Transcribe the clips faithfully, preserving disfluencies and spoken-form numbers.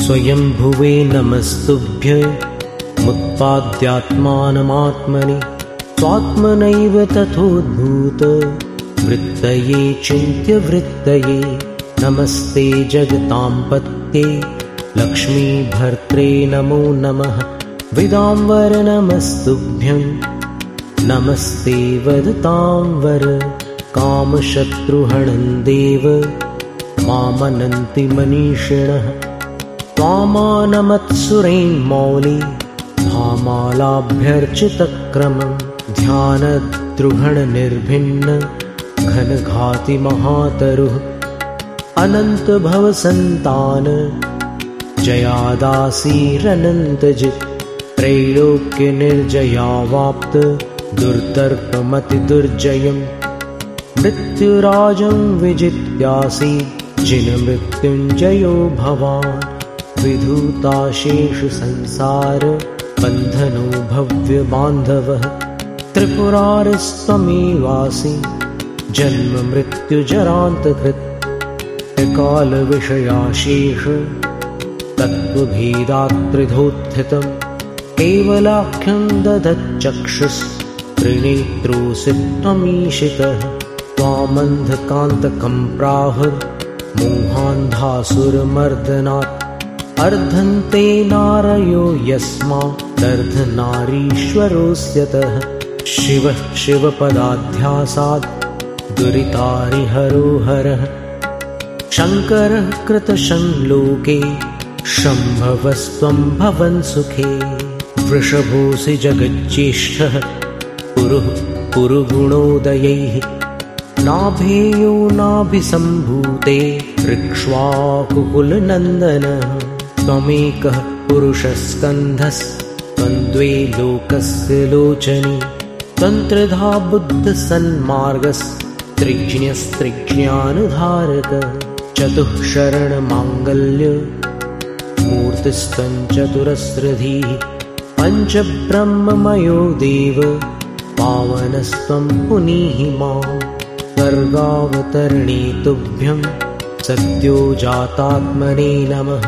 स्वयंभुवे नमस्तुभ्यमुत्पाद्यात्मानमात्मनि स्वात्मनैव तथोद्भूत वृत्तये चिन्त्यवृत्तये नमस्ते जगताम्पत्ये लक्ष्मीभर्त्रे नमो नमः विदाम्बर नमस्तुभ्यं नमस्ते वदतां वर कामशत्रुहणं देव मामनन्ति मनीषिणः त्वामानमत्सुरेन् मौली भामालाभ्यर्चितक्रमं ध्यानद्रुहणनिर्भिन्न घनघाति महातरुः अनन्तभवसन्तान जयादासीरनन्तजित् त्रैलोक्यनिर्जयावाप्त दुर्दर्पमतिदुर्जयं मृत्युराजं विजित्यासि जिनमृत्युञ्जयो भवान् विधूताशेषसंसार बन्धनो भव्यबान्धवः त्रिपुरारिस्त्वमेवासि जन्ममृत्युजरान्तकृत् त्रिकालविषयाशेष तत्त्वभेदात्रिधोत्थितं केवलाख्यं ददच्चक्षुस्त्रिनेत्रोऽसि त्वमीशितः त्वामन्धकान्तकं प्राहुर्मोहान्धासुरमर्दनात् अर्धन्ते नारयो यस्मादर्धनारीश्वरोऽस्यतः शिवः शिवपदाध्यासात् दुरितारिहरो हरः शङ्करः कृतशङ्लोके शम्भवस्त्वं भवन् सुखे वृषभोऽसि जगज्येष्ठः पुरुः पुरुगुणोदयैः नाभेयो नाभिसम्भूते ऋक्ष्वाकुकुलनन्दनः त्वमेकः पुरुषस्कन्धस्त्वन्द्वे लोकस्य लोचनी तन्त्रधा बुद्धसन्मार्गस्त्रिज्ञस्त्रिज्ञानधारकः चतुःशरणमाङ्गल्य मूर्तिस्त्वञ्चतुरस्रधीः पञ्चब्रह्ममयो देव पावनस्त्वं पुनीहि मां सर्गावतरणे तुभ्यं सद्यो जातात्मने नमः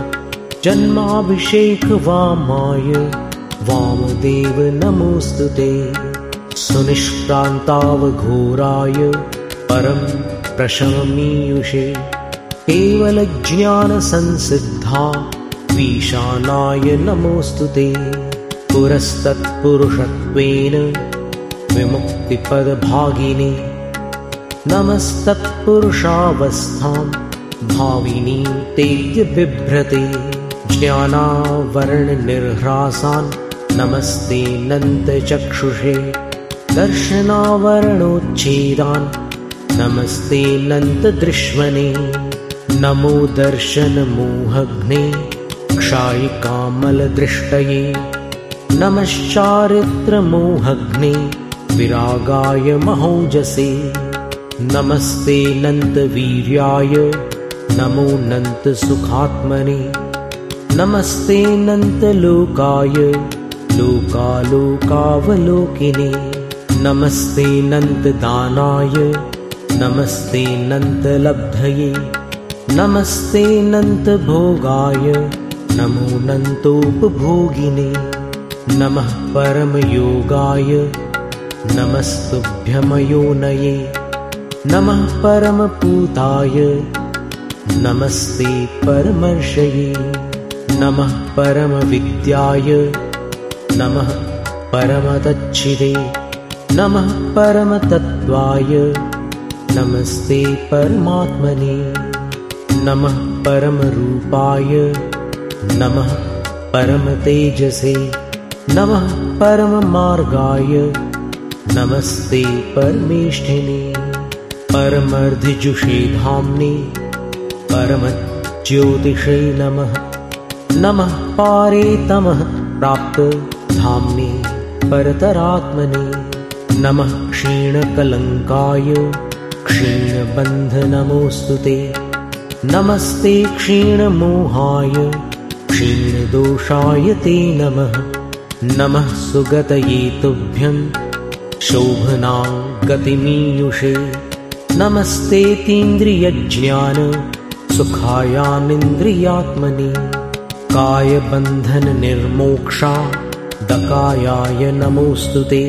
जन्माभिषेकवामाय वामदेव नमोऽस्तु ते सुनिष्क्रान्तावघोराय परं प्रशममीयुषे केवलज्ञानसंसिद्धा ईशानाय नमोऽस्तु ते पुरस्तत्पुरुषत्वेन विमुक्तिपदभागिने नमस्तत्पुरुषावस्थां भाविनी तेऽद्य बिभ्रते ज्ञानावरणनिर्ह्रासान् नमस्ते नन्तचक्षुषे दर्शनावरणोच्छेदान् नमस्ते नन्तदृश्मने नमो दर्शनमोहघ्ने क्षायिकामलदृष्टये नमश्चारित्रमोहघ्ने विरागाय महोजसे नमस्ते नन्तवीर्याय नमो नन्तसुखात्मने नमस्ते नन्तलोकाय लोकालोकावलोकिने नमस्ते नन्तदानाय नमस्ते नन्तलब्धये नमस्ते नन्तभोगाय नमो नन्तोपभोगिने नमः परमयोगाय नमस्तुभ्यमयोनये नमः परमपूताय नमस्ते परमर्षये नमः परमविद्याय नमः परमतच्छिदे नमः परमतत्त्वाय नमस्ते परमात्मने नमः परमरूपाय नमः परमतेजसे नमः परममार्गाय नमस्ते परमेष्ठिने परमर्धिजुषे धाम्ने परमज्योतिषे नमः नमः पारे तमः प्राप्त धाम्ने परतरात्मने नमः क्षीणकलङ्काय क्षीणबन्धनमोऽस्तु ते नमस्ते क्षीणमोहाय क्षीणदोषाय ते नमः नमः सुगतये तुभ्यं शोभना गतिमीयुषे नमस्तेतीन्द्रियज्ञान सुखायानिन्द्रियात्मने कायबन्धननिर्मोक्षा दकायाय नमोऽस्तुते।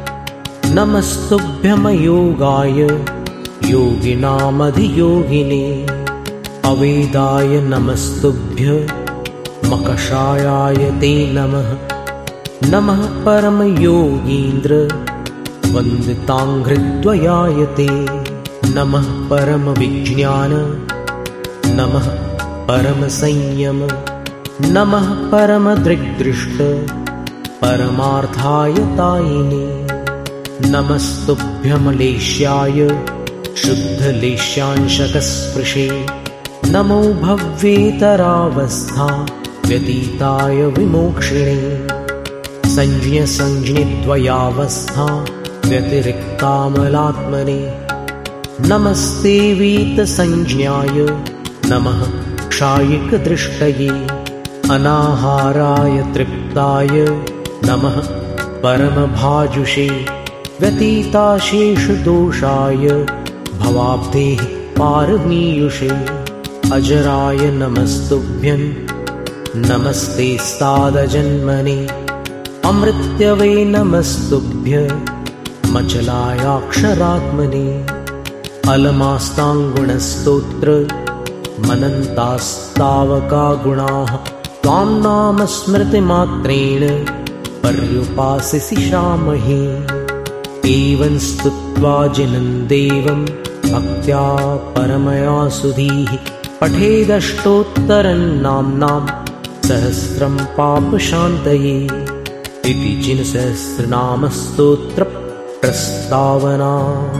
नमस्तुभ्यमयोगाय योगिनामधियोगिने। अवेदाय नमस्तुभ्य मकषायाय ते नमः। नमः परमयोगीन्द्र वन्दिताङ्घ्रिद्वयाय ते। नमः परमविज्ञान नमः परमसंयम नमः परमदृग्दृष्ट परमार्थाय तायिने। नमस्तुभ्यमलेश्याय शुद्धलेश्यांशकस्पृशे। नमो भव्येतरावस्था व्यतीताय विमोक्षिणे। संज्ञसंज्ञिद्वयावस्था व्यतिरिक्तामलात्मने। नमस्ते वीतसंज्ञाय नमः क्षायिकदृष्टये। अनाहाराय तृप्ताय नमः परमभाजुषे। व्यतीताशेषदोषाय भवाब्धेः पारमीयुषे। अजराय नमस्तुभ्यं नमस्ते सादजन्मने। अमृत्यवे नमस्तुभ्य मचलायाक्षरात्मने। अलमास्ताङ्गुणस्तोत्र मनन्तास्तावका गुणाः त्वां नाम स्मृतिमात्रेण पर्युपासिषामहे। एवं स्तुत्वा जिनं देवं भक्त्या परमया सुधीः पठेदष्टोत्तरं नाम्नां सहस्रं पापशान्तये। इति जिनसहस्रनामस्तोत्र प्रस्तावना।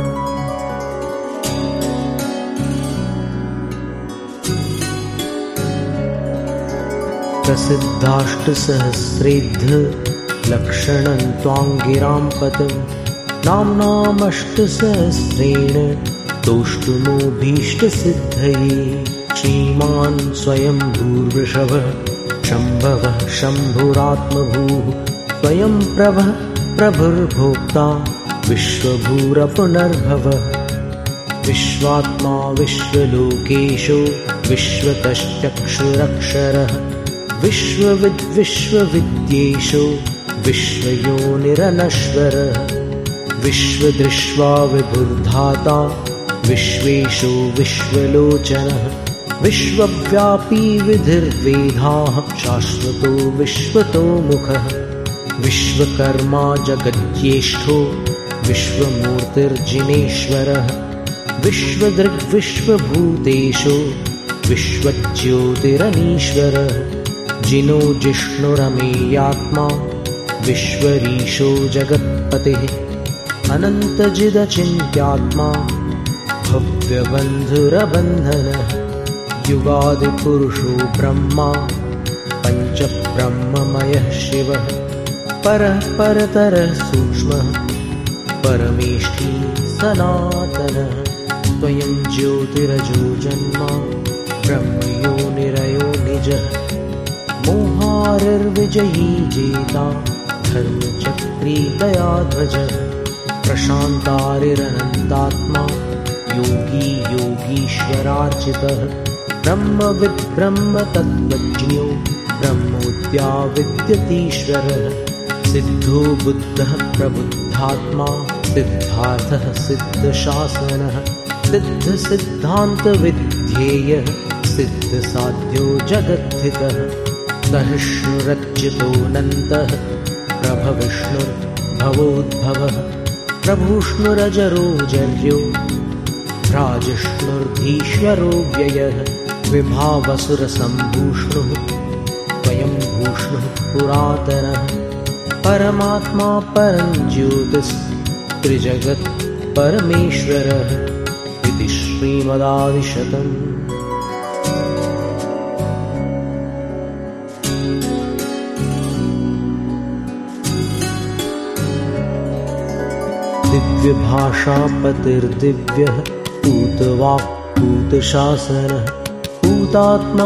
प्रसिद्धाष्टसहस्रेद्ध लक्षणं त्वाङ्गिरां पदं। नाम्नामष्टसहस्रेण तोष्टुमोऽभीष्टसिद्धये। श्रीमान् स्वयं भूर्वृषभः शम्भवः शम्भुरात्मभूः। स्वयं प्रभः प्रभुर्भोक्ता विश्वभूरपुनर्भवः। विश्वात्मा विश्वलोकेशो विश्वतश्चक्षुरक्षरः। विश्वविद्विश्वविद्येशो विश्वयोनिरनश्वरः। विश्वदृष्ट्वा विभुर्धाता विश्वेशो विश्वलोचनः। विश्वव्यापी विधिर्वेदाः शाश्वतो विश्वतो मुखः। विश्वकर्मा जगज्येष्ठो विश्वमूर्तिर्जिनेश्वरः। विश्वदृग्विश्वभूतेषु विश्वज्योतिरनीश्वरः। जिनो जिष्णुरमेयात्मा विश्वरीशो जगत्पतिः। अनन्तजिदचिन्त्यात्मा भव्यबन्धुरबन्धनः। युगादिपुरुषो ब्रह्मा पञ्चब्रह्ममयः शिवः। परः परतरः सूक्ष्मः परमेष्ठी सनातनः। स्वयं ज्योतिरजो जन्मा ब्रह्मयोनिरयो निजः। मोहारिर्विजयी जेता धर्मचक्री दयाध्वजः। प्रशान्तारिरनन्तात्मा योगी योगीश्वरार्चितः। ब्रह्मविद् ब्रह्मतत्त्वज्ञो ब्रह्मोद्या विद्यतीश्वरः। सिद्धो बुद्धः प्रबुद्धात्मा सिद्धार्थः सिद्धशासनः। सिद्धसिद्धान्तविध्येयः सिद्धसाध्यो जगद्धितः। सहिष्णुरच्युतोऽनन्तः प्रभविष्णुर्भवोद्भवः। प्रभूष्णुरजरो जर्यो भ्राजिष्णुर्धीश्वरो व्ययः। विभावसुरसम्भूष्णुः स्वयं भूष्णुः पुरातनः। परमात्मा परं ज्योतिस्त्रिजगत् परमेश्वरः। इति श्रीमदादिशतम्। दिव्यभाषापतिर्दिव्यः पूतवाक् पूतशासनः। पूतात्मा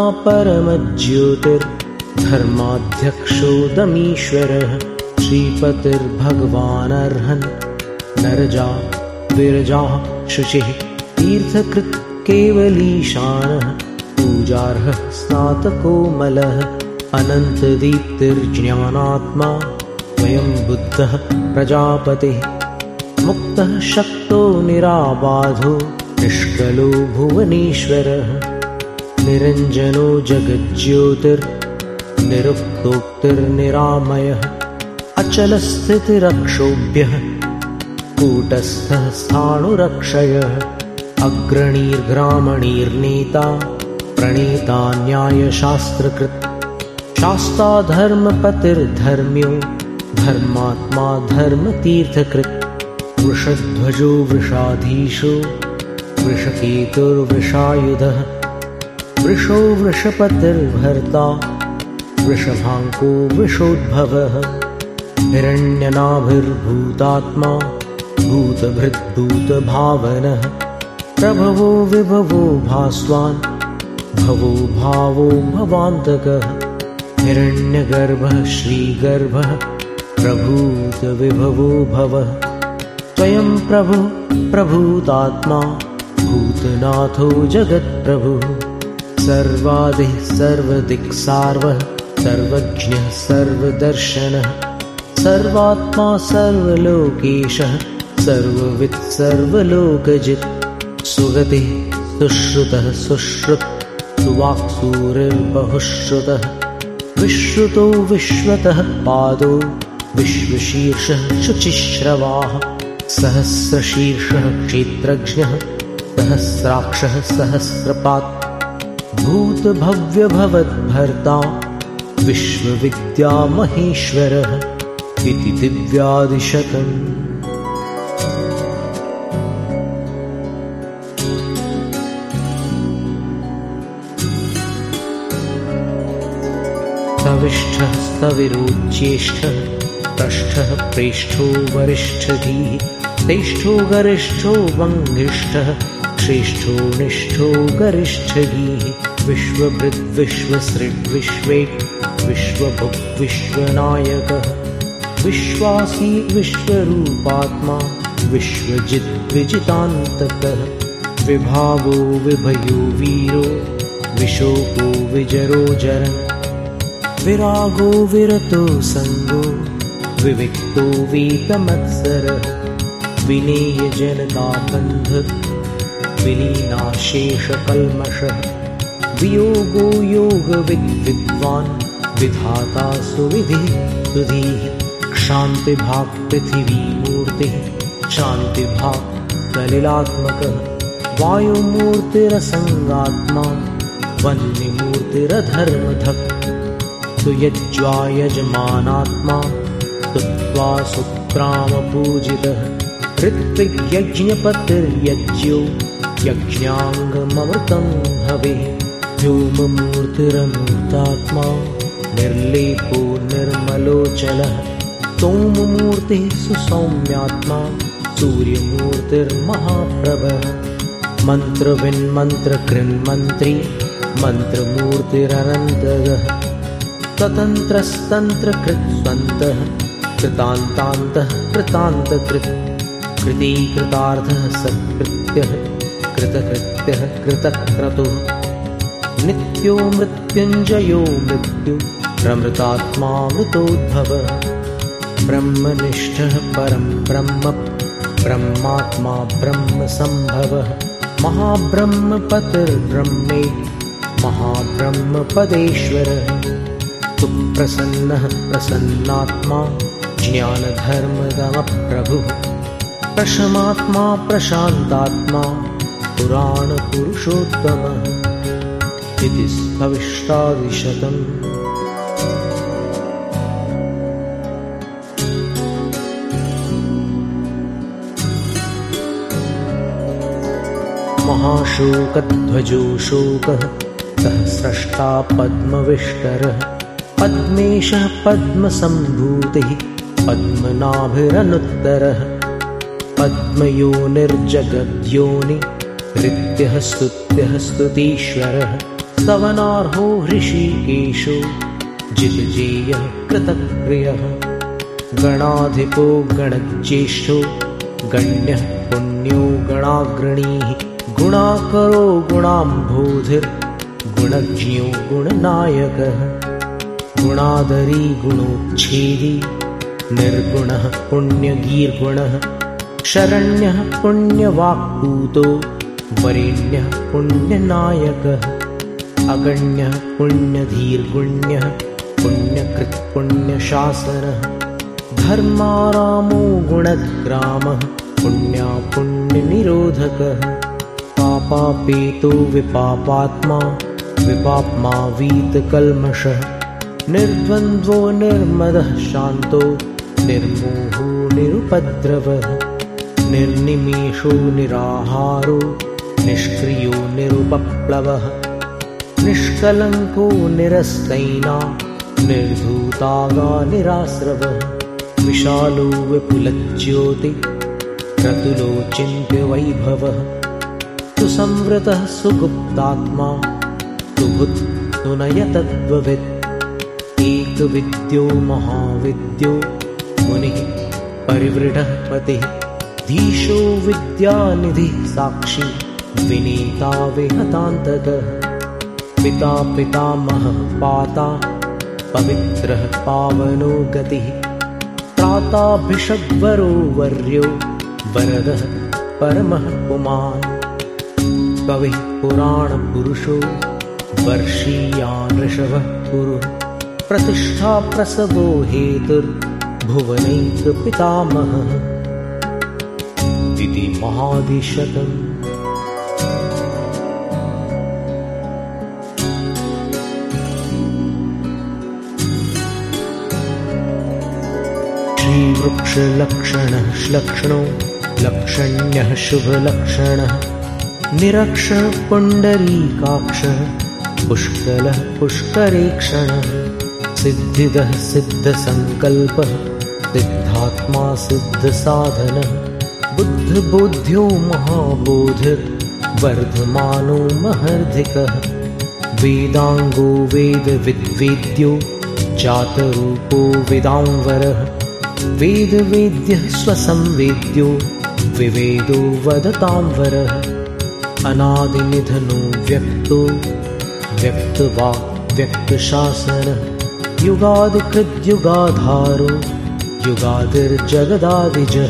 परमज्योतिर्धर्माध्यक्षोदमीश्वरः। श्रीपतिर्भगवानर्हन् नरजा विरजाः शुचिः। तीर्थकृत् केवलीशानः पूजार्हः स्नातकोमलः। अनन्तदीप्तिर्ज्ञानात्मा स्वयं बुद्धः प्रजापतिः मुक्तः शक्तो निराबाधो निष्कलो भुवनेश्वरः निरञ्जनो जगज्योतिर्निरुक्तोक्तिर्निरामयः अचलस्थितिरक्षोभ्यः कूटस्थः स्थाणुरक्षयः अग्रणीर्ग्रामणीर्नेता प्रणेता न्यायशास्त्रकृत् शास्ता धर्मपतिर्धर्म्यो धर्मात्मा धर्मतीर्थकृत् वृषध्वजो वृषाधीशो वृषकेतुर्वृषायुधः वृषो वृषपतिर्भर्ता वृषभाङ्को वृषोद्भवः हिरण्यनाभिर्भूतात्मा भूतभृद्भूतभावनः प्रभवो विभवो भास्वान् भवो भावो भवान्तकः हिरण्यगर्भः श्रीगर्भः प्रभूतविभवो भवः स्वयं प्रभु प्रभूतात्मा भूतनाथो जगत्प्रभुः सर्वादिः सर्वदिक्सार्वः सर्वज्ञः सर्वदर्शनः सर्वात्मा सर्वलोकेशः सर्ववित् सर्वलोकजित् सुगतिः सुश्रुतः सुश्रुत् सुवाक्सूरिर्बहुश्रुतः विश्रुतो विश्वतः पादो विश्वशीर्षः शुचिश्रवाः सहस्रशीर्षः क्षेत्रज्ञः सहस्राक्षः सहस्रपात् भूतभव्यभवद्भर्ता विश्वविद्यामहेश्वरः इति दिव्यादिशतम्। स्तविष्ठः स्तविरोज्येष्ठः पृष्ठः प्रेष्ठो वरिष्ठधीः तेष्ठो गरिष्ठो वङ्गिष्ठः श्रेष्ठो निष्ठो गरिष्ठगीः विश्वभृद् विश्वसृड् विश्वेट् विश्वभुक् विश्वनायकः विश्वासी विश्वरूपात्मा विश्वजित् विजितान्तकः विभावो विभयो वीरो विशोको विजरो जरन् विरागो विरतो संगो विविक्तो वीतमत्सरः विनेयजनताबन्ध विलीनाशेषकल्मषः वियोगो योगविद्विद्वान् विधाता सुविधिः सुधीः क्षान्तिभाक् पृथिवीमूर्तिः शान्तिभाक् सलिलात्मकः वायुमूर्तिरसङ्गात्मा वह्निमूर्तिरधर्मधक् सुयज्वायजमानात्मा स्तुत्वा सुत्रामपूजितः ऋत्विग्यज्ञपतिर्यज्ञो यज्ञाङ्गममृतं हविः व्योममूर्तिरमूर्तात्मा निर्लेपो निर्मलोचलः सोममूर्तिः सुसौम्यात्मा सूर्यमूर्तिर्महाप्रभः मन्त्रविन्मन्त्रकृन्मन्त्री मन्त्रमूर्तिरनन्तगः स्वतन्त्रस्तन्त्रकृत्स्वन्तः कृतान्तान्तः कृतान्तकृत् कृतीकृतार्थः सत्कृत्यः कृतकृत्यः कृतक्रतुः नित्यो मृत्युञ्जयो मृत्यु प्रमृतात्मा मृतोद्भवः ब्रह्मनिष्ठः परं ब्रह्म ब्रह्मात्मा ब्रह्मसम्भवः महाब्रह्मपतिर्ब्रह्मे महाब्रह्मपदेश्वरः सुप्रसन्नः प्रसन्नात्मा ज्ञानधर्मदमप्रभुः प्रशमात्मा प्रशान्तात्मा पुराणपुरुषोत्तमः इति स्तविष्टादिशतम्। महाशोकध्वजो शोकः सहस्रष्टा पद्मविष्टरः पद्मेशः पद्मसम्भूतिः पद्मनाभिरनुत्तरः पद्मयोनिर्जगद्योनि हृत्यः स्तुत्यः स्तुतीश्वरः स्तवनार्हो हृषीकेशो जितजेयः कृतप्रियः गणाधिपो गणज्येष्ठो गण्यः पुण्यो गणाग्रणीः गुणाकरो गुणाम्भोधिर्गुणज्ञो गुणनायकः गुणादरी गुणोच्छेदी निर्गुणः पुण्यगीर्गुणः शरण्यः पुण्यवाक्पूतो वरेण्यः पुण्यनायकः अगण्यः पुण्यधीर्गुण्यः पुण्यकृत् पुण्यशासनः धर्मारामो गुणग्रामः पुण्या पुण्यनिरोधकः पापापेतो विपापात्मा विपाप्मा वीतकल्मषः निर्द्वन्द्वो निर्मदः शान्तो निर्मोहो निरुपद्रवः निर्निमेषो निराहारो निष्क्रियो निरुपप्लवः निष्कलङ्को निरस्तैना निर्धूतागा निरास्रवः विशालो विपुलज्योति क्रतुलो चिन्त्यवैभवः सुसंवृतः सुगुप्तात्मा सुहृत् सुनयतद्ववित् एकविद्यो महाविद्यो मुनिः परिवृढः पतिः धीशो विद्यानिधिः साक्षी विनीता विहतान्तकः पिता पितामहः पाता पवित्रः पावनो गतिः त्राताभिषग्वरो वर्यो वरदः परमः पुमान् कविः पुराणपुरुषो वर्षीयान् ऋषभः कुरु प्रतिष्ठा प्रसवो हेतुर्भुवनैकपितामहः इति महादिशतम्। श्रीवृक्षलक्षणः श्लक्ष्णो लक्षण्यः शुभलक्षणः निरक्षः पुण्डरीकाक्षः पुष्कलः पुष्करेक्षणः सिद्धिदः सिद्धसङ्कल्पः सिद्धात्मा सिद्धसाधनः बुद्धबोध्यो महाबोधिर्वर्धमानो महर्धिकः वेदाङ्गो वेदविद्वेद्यो जातरूपो वेदांवरः वेदवेद्यः स्वसंवेद्यो विवेदो वदतांवरः अनादिनिधनो व्यक्तो व्यक्तवाक् व्यक्तशासनः युगादिकृद्युगाधारो युगादिर्जगदादिजः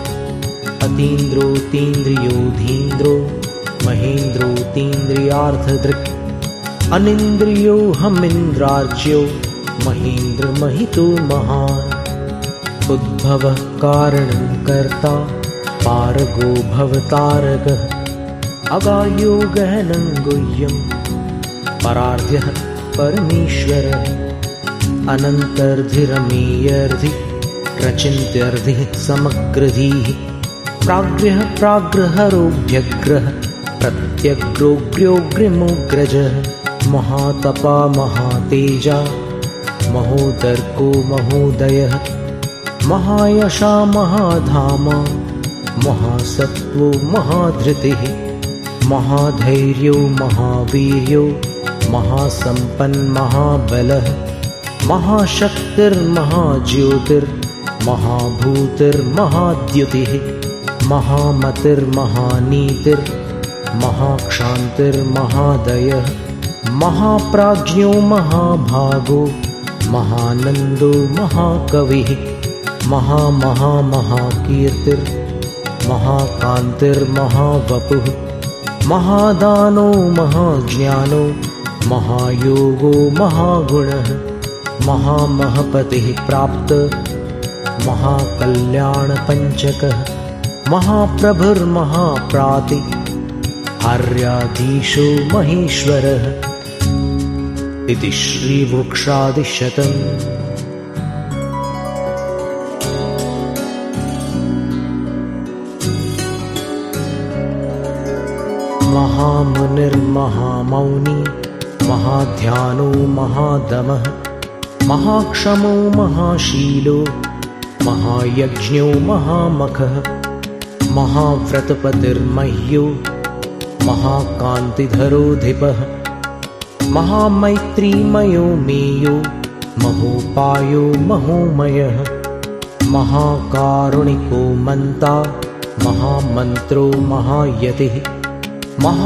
अतीन्द्रोतीन्द्रियोधीन्द्रो महेन्द्रोतीन्द्रियार्थदृक् अनिन्द्रियो हमिन्द्रार्च्यो महेन्द्रमहितो महान् उद्भवः कारणं कर्ता पारगो भवतारकः अगायो गहनं गुह्यं परार्ध्यः परमेश्वरः अनन्तर्धिरमेयर्धि प्रचिन्त्यर्धिः समग्रधीः प्राग्र्यः प्राग्रहरोऽभ्यग्रः प्रत्यग्रोऽग्र्योऽग्रिमोऽग्रजः महातपा महातेजा महोदर्को महोदयः महायशा महाधामा महासत्त्वो महाधृतिः महाधैर्यो महावीर्यो महासम्पन्महाबलः महाशक्तिर्महाज्योतिर्महाभूतिर्महाद्युतिः महामतिर्महानीतिर्महाक्षान्तिर्महादयः महाप्राज्ञो महाभागो महानन्दो महाकविः महामहामहाकीर्तिर्महाकान्तिर्महावपुः महादानो महाज्ञानो महायोगो महागुणः महामहपतिः प्राप्त महाकल्याणपञ्चकः महाप्रभुर्महाप्राति आर्याधीशो महेश्वरः इति श्रीवृक्षादिशतम्। महामुनिर्महामौनी महाध्यानो महादमः महाक्षमो महाशीलो महायज्ञो महामखः महाव्रतपतिर्मह्यो महाकान्तिधरोऽधिपः महामैत्रीमयो मेयो महोपायो महोमयः महाकारुणिको मन्ता महामन्त्रो महायतिः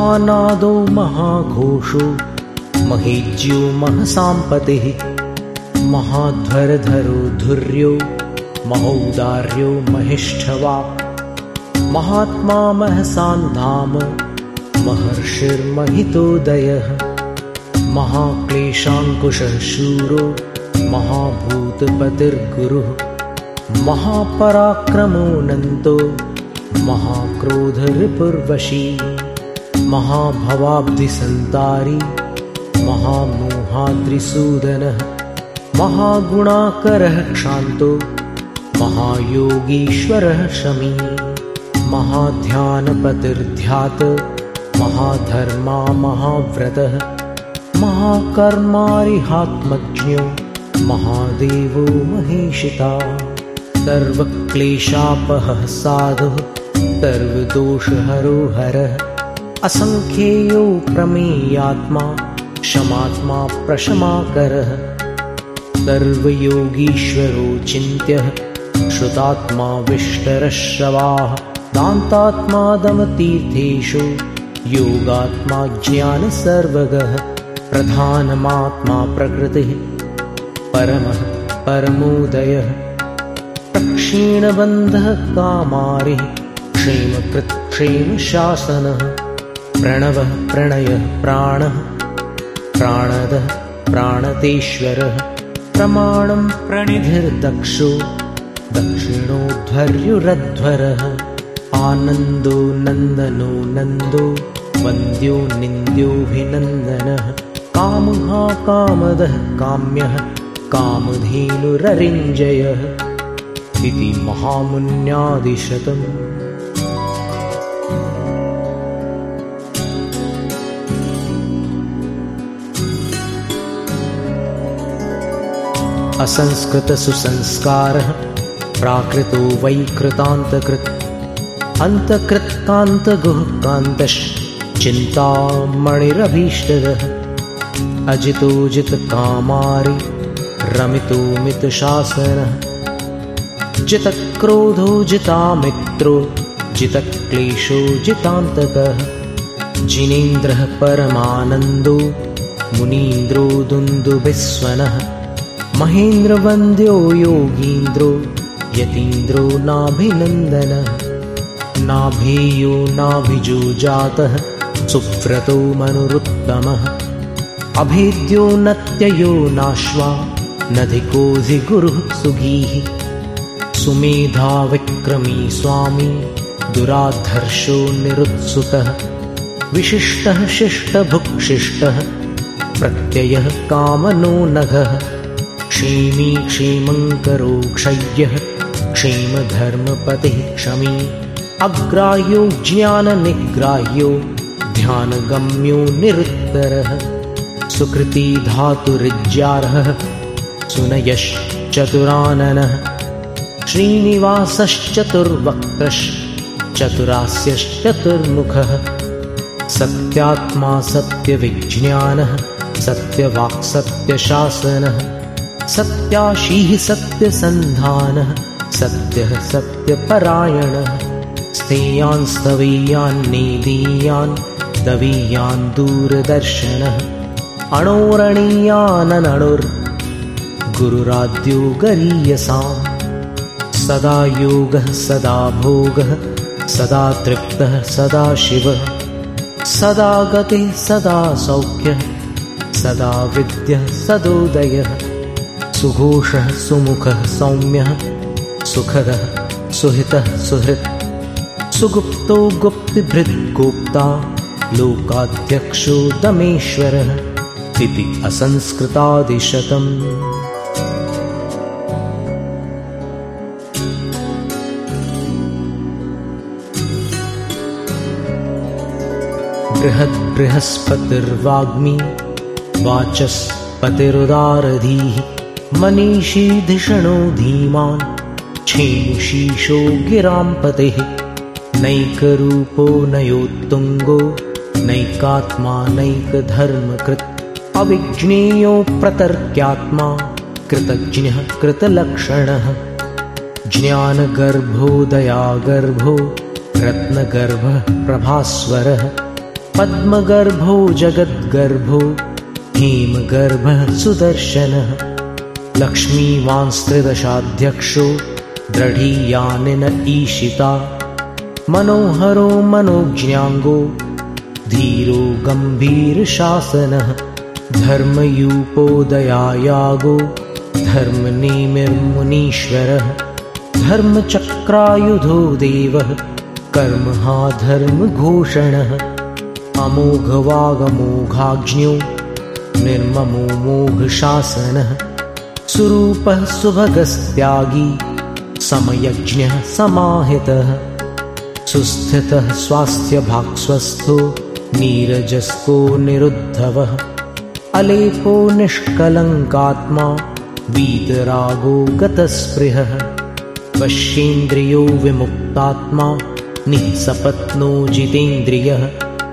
महानादो महाघोषो महेज्यो महसाम्पतिः महाध्वरधरो धुर्यो महोदार्यो महिष्ठवा महात्मा महसान्धाम महर्षिर्महितोदयः महाक्लेशाङ्कुशः शूरो महाभूतपतिर्गुरुः महापराक्रमोऽनन्तो महाक्रोधरिपुर्वशी महाभवाब्धिसन्तारी महामोहाद्रिसूदनः महागुणाकरः क्षान्तो महायोगीश्वरः शमी महाध्यानपतिर्ध्यात महाधर्मा महाव्रतः महाकर्मारिहात्मज्ञो महादेवो महेशिता सर्वक्लेशापहः साधुः सर्वदोषहरो हरः असंख्येयो प्रमेयात्मा क्षमात्मा प्रशमाकरः सर्वयोगीश्वरो चिन्त्यः श्रुतात्मा विष्टरश्रवाः दान्तात्मा दमतीर्थेषु योगात्मा ज्ञानसर्वगः प्रधानमात्मा प्रकृतिः परमः परमोदयः प्रक्षीणबन्धः कामारिः क्षेमकृत् क्षेमशासनः प्रणवः प्रणयः प्राणः प्राणदः प्राणतेश्वरः प्रमाणं प्रणिधिर्दक्षो दक्षिणोध्वर्युरध्वरः आनन्दो नन्दनो नन्दो वन्द्यो निन्द्योऽभिनन्दनः कामः कामदः काम्यः कामधेनुररिञ्जयः इति महामुन्यादिशतम्। असंस्कृतसुसंस्कारः प्राकृतो वै कृतान्तकृत् अन्तकृत्कान्तगुःकान्तश्चिन्तामणिरभीष्टदः अजितोजितकामारि रमितो मितशासनः जितक्रोधो जितामित्रो जितक्लेशो जितान्तकः जिनेन्द्रः परमानन्दो मुनीन्द्रो दुन्दुभिस्वनः महेन्द्रवन्द्यो योगीन्द्रो यतीन्द्रो नाभिनन्दनः नाभीयो नाभिजो जातः सुव्रतो मनुरुत्तमः अभेद्यो नत्ययो नाश्वा नधिकोऽधिगुरुः सुगीः सुमेधा विक्रमी स्वामी दुराधर्षो निरुत्सुकः विशिष्टः शिष्टभुक्शिष्टः प्रत्ययः कामनो नघः क्षेमी क्षेमङ्करो क्षय्यः क्षेमधर्मपतिः क्षमी अग्राह्यो ज्ञाननिग्राह्यो ध्यानगम्यो निरुत्तरः सुकृती धातुरिज्यार्हः सुनयश्चतुराननः श्रीनिवासश्चतुर्वक्त्रश्चतुरास्यश्चतुर्मुखः सत्यात्मा सत्यविज्ञानः सत्यवाक्सत्यशासनः सत्याशीः सत्यसन्धानः सत्यः सत्यपरायणः स्थेयान् स्तवीयान् नेदीयान् दवीयान् दूरदर्शनः अणोरणीयाननणुर् गुरुराद्यो गरीयसाम् सदा योगः सदा भोगः सदा तृप्तः सदा शिवः सदा गतिः सदा सौख्यः सदा विद्यः सदोदयः सुघोषः सुमुखः सौम्यः सुखदः सुहितः सुहृत् सुगुप्तो गुप्तिभृद्गोप्ता लोकाध्यक्षो दमेश्वरः इति असंस्कृतादिशतम्। बृहद्बृहस्पतिर्वाग्मी वाचस्पतिरुदारधीः मनीषी धिषणो धीमान् क्षेमुशीशो गिराम्पतिः नैकरूपो नयोत्तुङ्गो नैकात्मा नैकधर्मकृत् अविज्ञेयो प्रतर्क्यात्मा कृतज्ञः कृतलक्षणः ज्ञानगर्भो दयागर्भो रत्नगर्भः प्रभास्वरः पद्मगर्भो जगद्गर्भो हेमगर्भः सुदर्शनः लक्ष्मीवांस्त्रिदशाध्यक्षो दृढीयानिन ईशिता मनोहरो मनोज्ञाङ्गो धीरो गम्भीरशासनः धर्मयूपोदयायागो धर्मनेमिर्मुनीश्वरः धर्मचक्रायुधो देवः कर्महा धर्मघोषणः अमोघवागमोघाज्ञो निर्ममो मोघशासनः सुरूपः सुभगस्त्यागी समयज्ञः समाहितः सुस्थितः स्वास्थ्यभाक्स्वस्थो नीरजस्को निरुद्धवः अलेपो निष्कलङ्कात्मा वीतरागो गतस्पृहः वश्येन्द्रियो विमुक्तात्मा निःसपत्नो जितेन्द्रियः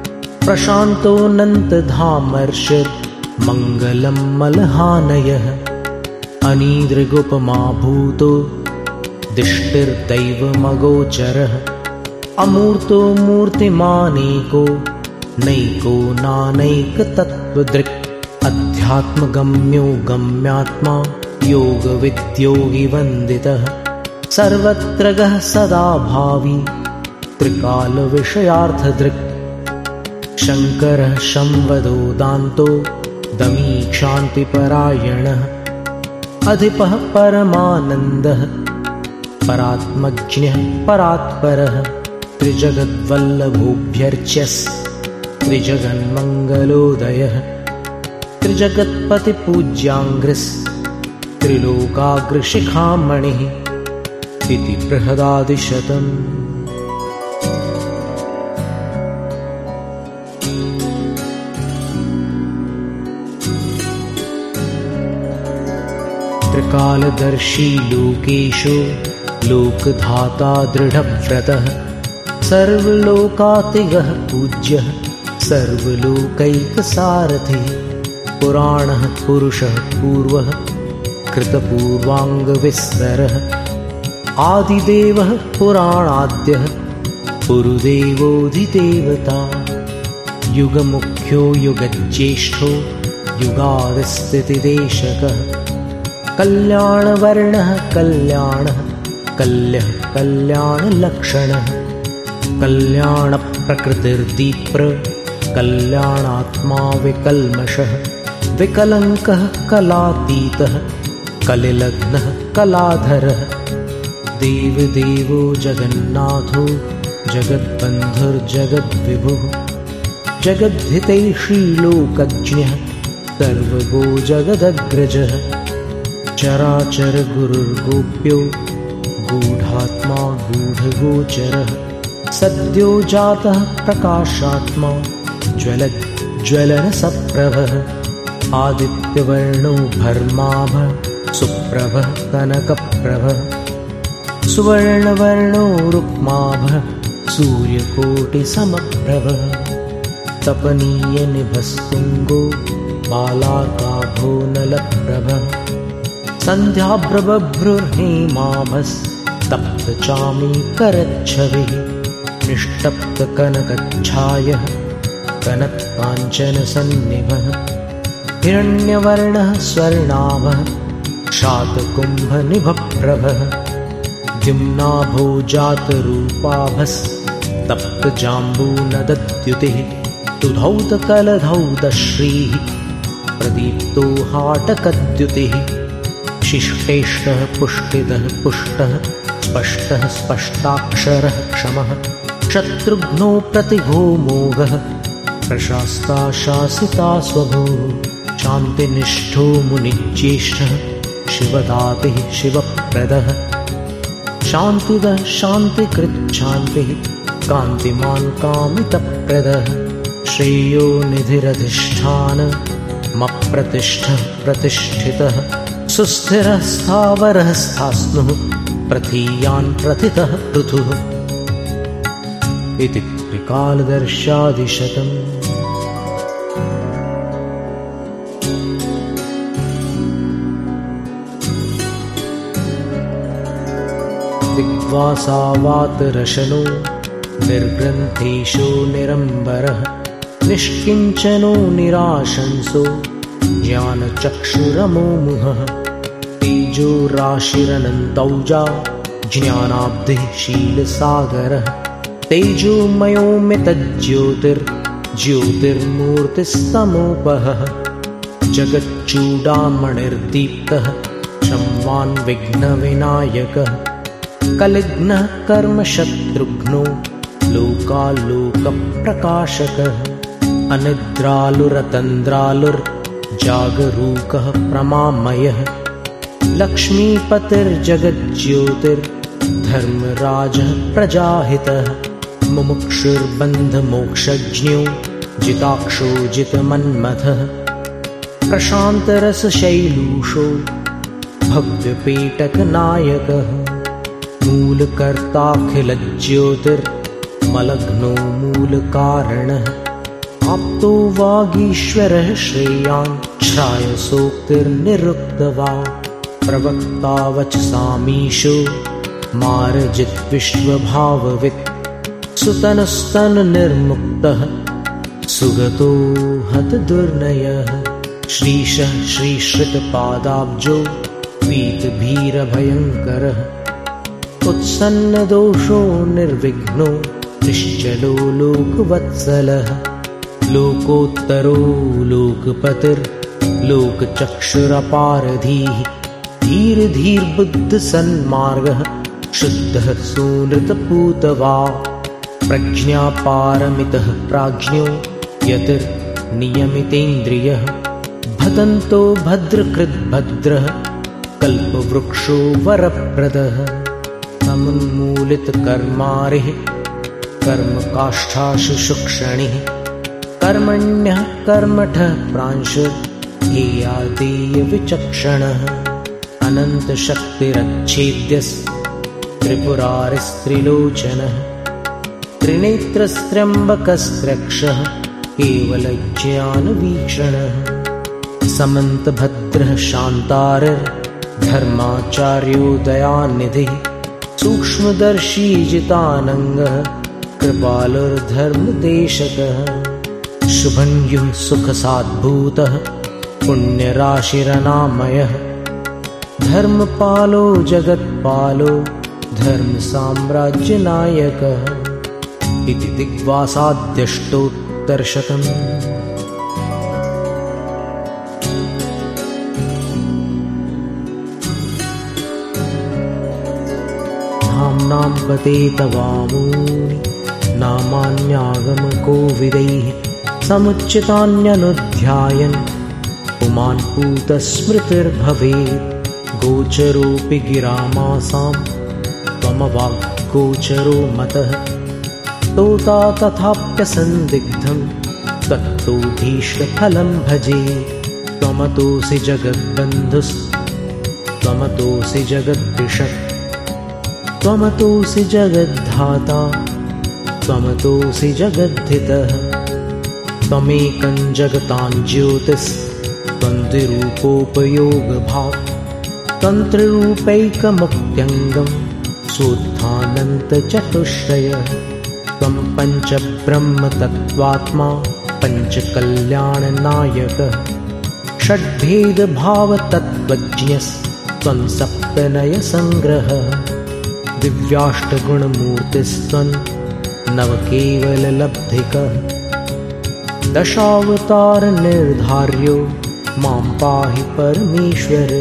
प्रशान्तोऽनन्तधामर्षिर् मङ्गलं मलहानयः अनीदृगुपमा भूतो दिष्टिर्दैवमगोचरः अमूर्तो मूर्तिमानेको नैको नानैकतत्त्वदृक् अध्यात्मगम्यो गम्यात्मा योगविद्योगिवन्दितः सर्वत्र गः सदा भावी त्रिकालविषयार्थदृक् शङ्करः शंवदो दान्तो दमीक्षान्तिपरायणः अधिपः परमानन्दः परात्मज्ञः परात्परः त्रिजगद्वल्लभोऽभ्यर्च्यस् त्रिजगन्मङ्गलोदयः त्रिजगत्पतिपूज्याङ्घ्रिस् त्रिलोकाग्रशिखामणिः इति बृहदादिशतम्। त्रिकालदर्शी लोकेशो लोकधाता दृढव्रतः सर्वलोकातिगः पूज्यः सर्वलोकैकसारथिः पुराणः पुरुषः पूर्वः कृतपूर्वाङ्गविस्तरः आदिदेवः पुराणाद्यः पुरुदेवोऽधिदेवता युगमुख्यो युगज्येष्ठो युगादिस्थितिदेशकः कल्याणवर्णः कल्याणः कल्यः कल्याणलक्षणः कल्याणप्रकृतिर्दीप्र कल्याणात्मा विकल्मषः विकलङ्कः कलातीतः कलिलग्नः कलाधरः देवदेवो जगन्नाथो जगद्बन्धुर्जगद्विभुः जगद्धितैषीलोकज्ञः सर्वगो जगदग्रजः चराचरगुरुर्गोप्यो गूढात्मा गूढगोचरः सद्यो जातः प्रकाशात्मा ज्वलज्ज्वलनसप्रभः आदित्यवर्णो भर्माभः सुप्रभः कनकप्रभः सुवर्णवर्णो रुक्माभः सूर्यकोटिसमप्रभः तपनीयनिभस्तुङ्गो बालार्काभो नलप्रभः सन्ध्याभ्रबभ्रुर्हेमाभस्तप्तचामीकरच्छविः निष्टप्तकनकच्छायः कनत्काञ्चनसन्निभः हिरण्यवर्णः स्वर्णाभः शातकुम्भनिभप्रभः द्युम्नाभो जातरूपाभस्तप्तजाम्बूनदद्युतिः तुधौतकलधौतश्रीः प्रदीप्तो हाटकद्युतिः शिष्टेष्टः पुष्टितः पुष्टः स्पष्टः स्पष्टाक्षरः क्षमः शत्रुघ्नो प्रतिघो मोघः प्रशास्ता शासिता स्वभो शान्तिनिष्ठो मुनिज्येष्ठः शिवदातिः शिवप्रदः शान्तिदः शान्तिकृच्छान्तिः कान्तिमान् कामितप्रदः श्रेयो निधिरधिष्ठानमप्रतिष्ठः प्रतिष्ठितः सुस्थिरः स्थावरः स्थास्नुः प्रथीयान् प्रथितः पृथुः इति त्रिकालदर्शादिशतम्। दिग्वासावातरशनो निर्ग्रन्थेशो निरम्बरः निष्किञ्चनो निराशंसो ज्ञानचक्षुरमोमुहः तेजो राशिरनन्तौजा ज्ञानाब्धिः शीलसागरः तेजोमयोमितज्योतिर्ज्योतिर्मूर्तिस्तमोपहः जगच्चूडामणिर्दीप्तः क्षम्वान् विघ्नविनायकः कलिघ्नः कर्मशत्रुघ्नो लोकालोकप्रकाशकः अनिद्रालुरतन्द्रालुर्जागरूकः प्रमामयः लक्ष्मीपतिर्जगज्योतिर्धर्मराजः प्रजाहितः मुमुक्षुर्बन्धमोक्षज्ञो जिताक्षो जितमन्मथः प्रशान्तरसशैलूषो भव्यपेटकनायकः मूलकर्ताखिलज्योतिर्मलघ्नो मूलकारणः आप्तो वागीश्वरः श्रेयान् श्रायसोक्तिर्निरुक्तवा प्रवक्ता वचसामीशो मारजिद्विश्वभाववित् सुतनस्तननिर्मुक्तः सुगतो हतदुर्नयः श्रीशः श्रीश्रितपादाब्जो वीतभीरभयङ्करः उत्सन्नदोषो निर्विघ्नो निश्चलो लोकवत्सलः लोकोत्तरो लोकपतिर्लोकचक्षुरपारधीः धीर्धीर्बुद्धसन्मार्गः शुद्धः सूनृतपूतवा प्रज्ञापारमितः प्राज्ञो यतिर्नियमितेन्द्रियः भदन्तो भद्रकृद्भद्रः कल्पवृक्षो वरप्रदः समुन्मूलितकर्मारिः कर्मकाष्ठाशुशुक्षणिः कर्मण्यः कर्मठः प्रांशुर्हेयादेयविचक्षणः अनन्तशक्तिरच्छेद्यस्त्रिपुरारिस्त्रिलोचनः त्रिनेत्रस्त्र्यम्बकस्त्रक्षः केवलज्ञानवीक्षणः समन्तभद्रः शान्तारिर्धर्माचार्यो दयानिधिः सूक्ष्मदर्शी जितानङ्गः कृपालुर्धर्मदेशकः शुभन्युः सुखसाद्भूतः पुण्यराशिरनामयः धर्मपालो जगत्पालो धर्मसाम्राज्यनायकः इति दिग्वासाद्यष्टोत्तरशतम्। नाम्नां पतेत वामूनि नामान्यागमकोविदैः समुच्चितान्यनुध्यायन् पुमान् पूतस्मृतिर्भवेत् गोचरोऽपि गिरामासां त्वमवाग्गोचरो मतः तोता तथाप्यसन्दिग्धं तत्तोऽभीष्टफलं भजे त्वमतोऽसि जगद्बन्धुस्त्वमतोऽसि जगद्दिशः त्वमतोऽसि जगद्धाता त्वमतोऽसि जगद्धितः त्वमेकं जगतां ज्योतिस्त्वन्तिरूपोपयोगभाक् तन्त्रिरूपैकमुक्त्यङ्गं सोत्थानन्तचतुष्टयः त्वं पञ्चब्रह्मतत्त्वात्मा पञ्चकल्याणनायकः षड्भेदभावतत्त्वज्ञस्त्वं सप्तनयसङ्ग्रहः दिव्याष्टगुणमूर्तिस्त्वं नवकेवललब्धिकः दशावतारनिर्धार्यो मां पाहि परमेश्वर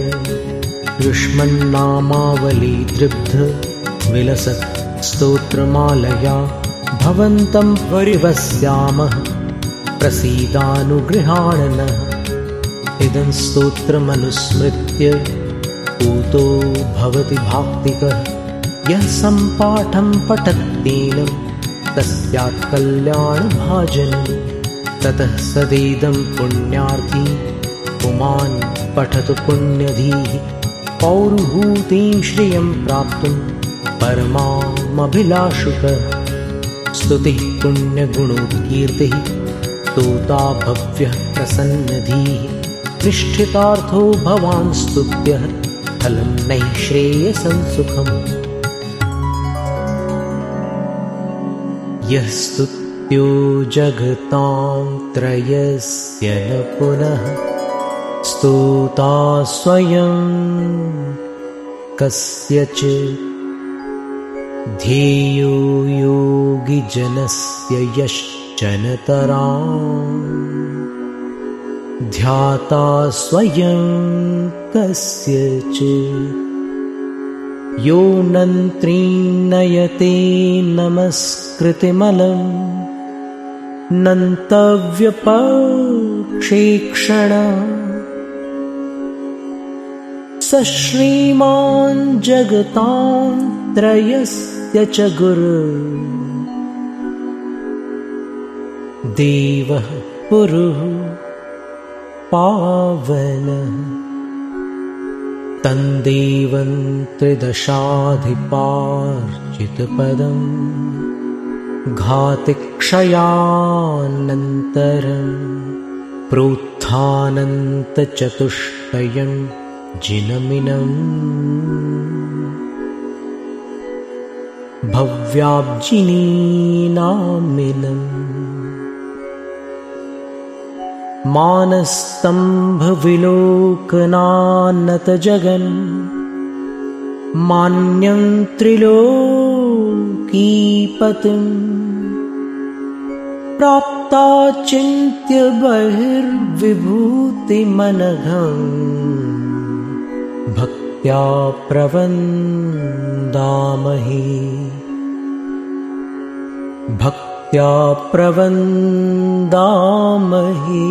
युष्मन्नामावलीदृग्ध विलसत् स्तोत्रमालया भवन्तं परिवस्यामः प्रसीदानुगृहाणनः इदं स्तोत्रमनुस्मृत्य पूतो भवति भाक्तिकः यः सम्पाठं पठत्येनं तस्यात् कल्याणभाजनं ततः सदेदं पुण्यार्थी पुमान् पठतु पुण्यधीः पौरुहूतिं श्रियं प्राप्तुं परमामभिलाषुकः स्तुतिः पुण्यगुणोत्कीर्तिः स्तोता भव्यः प्रसन्नधीः निष्ठितार्थो भवान् स्तुत्यः फलं नैश्रेयसं सुखम् यः स्तुत्यो जगतां त्रयस्य न पुनः स्तोता स्वयं कस्यचित् ध्येयो योगिजनस्य यश्चनतराम् ध्याता स्वयं कस्यचित् यो नन्त्रीन्नयते नमस्कृतिमलं नन्तव्यपक्षेक्षणा स श्रीमान् जगतां त्रयस्य च गुरु देवः पुरुः पावनः तन्देवं त्रिदशाधिपार्जितपदम् घातिक्षयानन्तरं प्रोत्थानन्तचतुष्टयं जिनमिनम् भव्याब्जिनीनामिनम् मानस्तम्भविलोकनानतजगन् मान्यं त्रिलोकीपतिम् प्राप्ता चिन्त्य बहिर्विभूतिमनघम् भक्त्या प्रवन्दामहे भक्त्या प्रवन्दामहे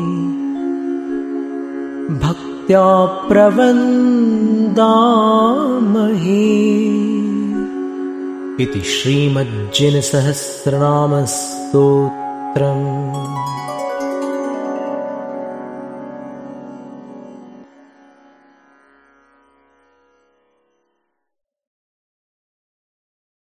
भक्त्या प्रवन्दामहे इति श्रीमज्जिनसहस्रनामस्तोत्रम्।